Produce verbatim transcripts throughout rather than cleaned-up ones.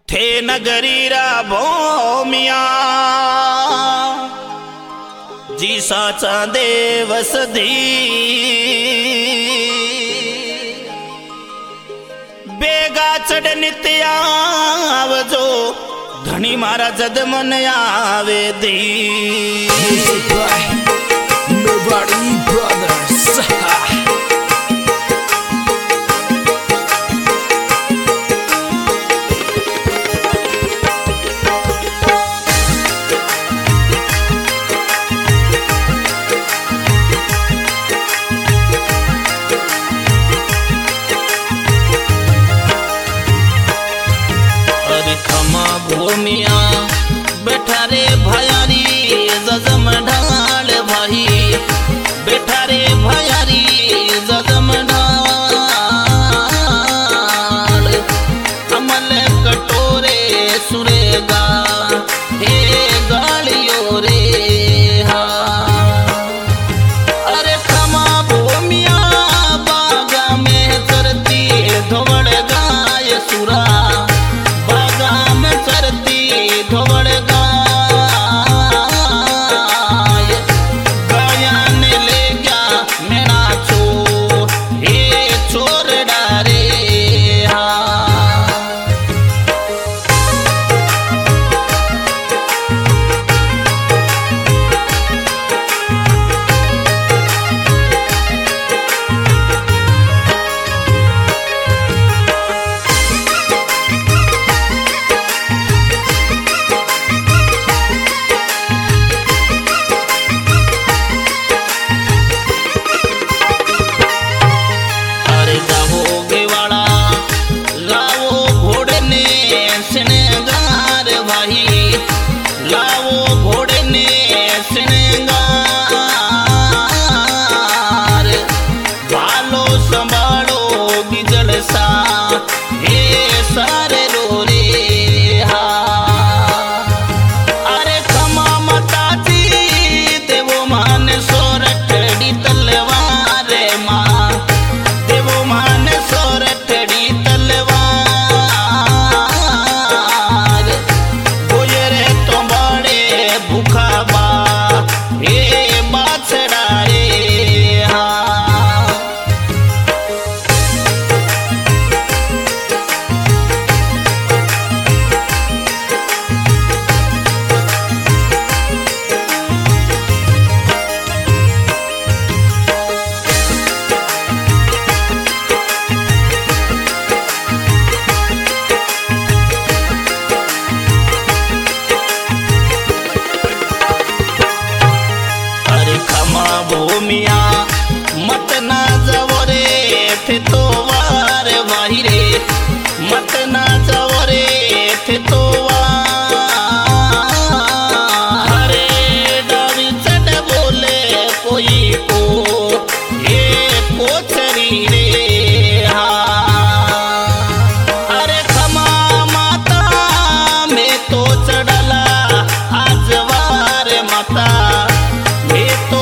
थे नगरीरा भोमिया जी साचा देव सधी बेगा चढ़ नित्य आवजो धनी मारा जद मन आवे दी Nobody brothers. भूमिया बैठा रे भयारी जजम ढाल भाई बैठा रे भयारी जजम ढाल अमल कटोरे सुरेगा हे गालियो रे हा अरे खमा भूमिया बागा में चरती धोवड़ गाय सुरा लाओ घोड़े ने श्रृंगार भालो संभालो बिजल सा हे सारे रो रे हा अरे खमा मताजी देवो मान सोरठड़ी तलवार मां देवो मान सोरठड़ी तलवार भूमिया मत ना जाओ रे थे तो वार वाही रे मत ना जाओ रे थे तो वार रे डावी चढ़ बोले कोई को ये कोचरी रे हा अरे खमा माता में तो चढ़ला आज वार माता में तो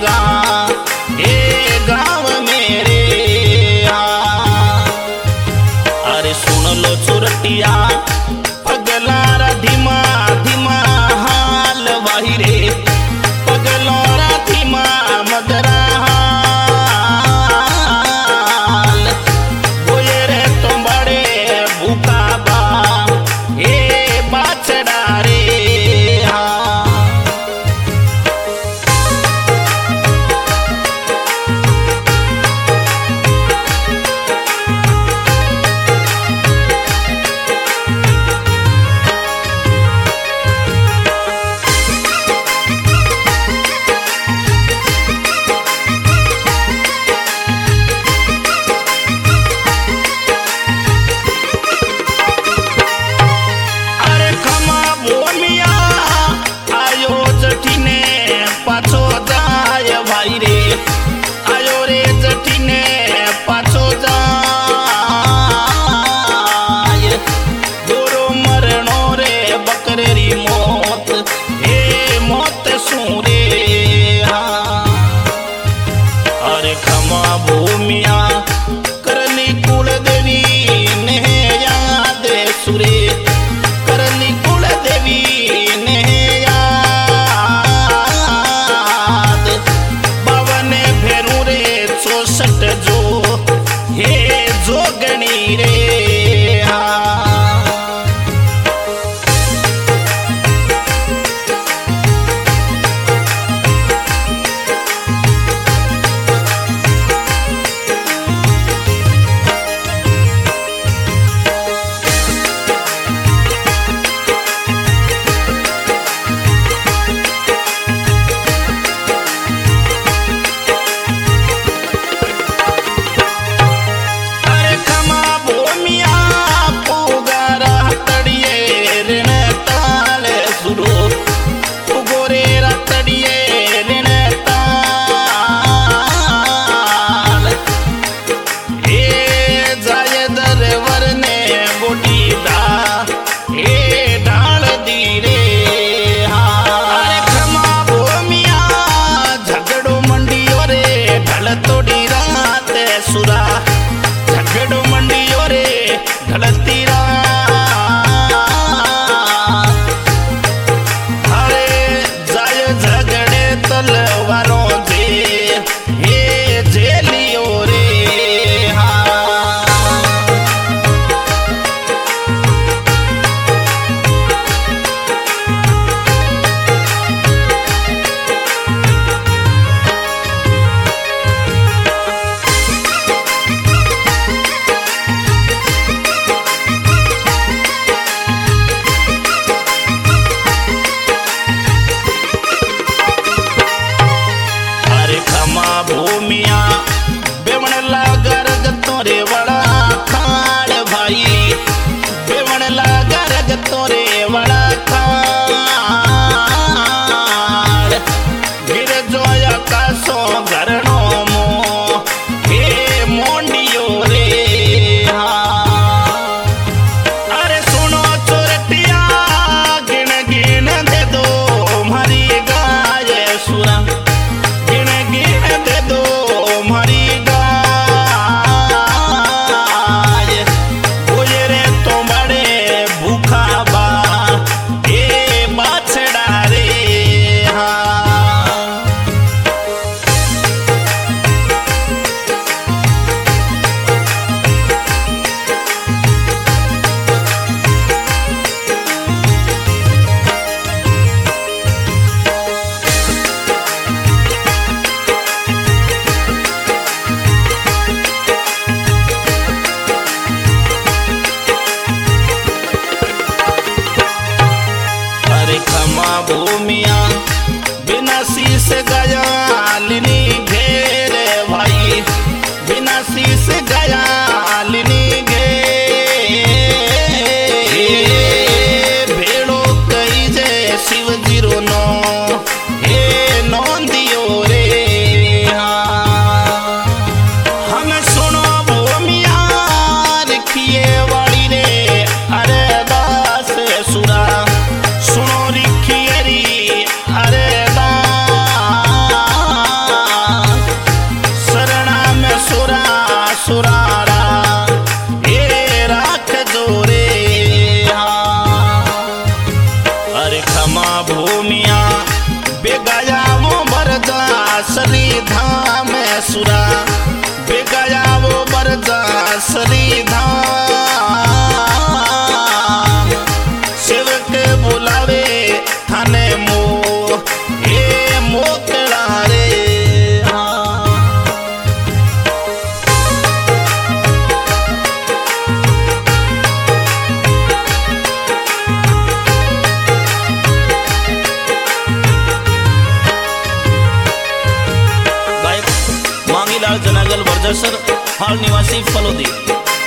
गाँव ए गाँव मेरे हाँ। अरे सुन लो चुरटिया पगलारा धीमा धीमा हाल वही रे पगलोरा धीमा मगरा हाल बोले रे तुम बड़े भूखा बा ए बाछड़ा रे हाँ। अरे खमा भूमिया आयो जठीने पाछो जाय भाई रे आयो रे जठीने पाछो जाय दोरो मरणो रे बकरेरी मौत हे मौत सूरे हाँ। अरे खमा भूमिया करनी कुल देवी ने याद सुरे करनी कुल देवी ने याद बावने भेरू रे चौसठ जो हे जोगणी रे हाँ। अरे खमा भूमिया पुगारा तड़िए ऋण ताल सुरो पुगोरे रतड़िए ऋण ताल हे जाय दरवर ने गोटी दा हे डाल दी रे हाँ। अरे खमा भूमिया झगड़ो मंडियो रे ढल तोड़ी रात सुरा झगड़ो मंडियो रे ढलती रात अरे जाय झगड़े तलवारों जे हे जेलियो रे हाँ। अरे खमा भूमिया बेवण लागर तोरे बड़ा खाड़ भाई बेवण लागर तोरे बड़ा खाड़ गिर जोया कासो घरनो मो हे मोंडियो रे हाँ। अरे सुनो चोरटिया गिन गिन दे दो मारी गाय सुरा गिन गिन दे दो सुरा बेगाया वो बरजा धाम सेवक बुलावे थाने मो हे मोकड़ा रे मांगीलाल जनागल वर्जसर हाल निवासी फलोदी।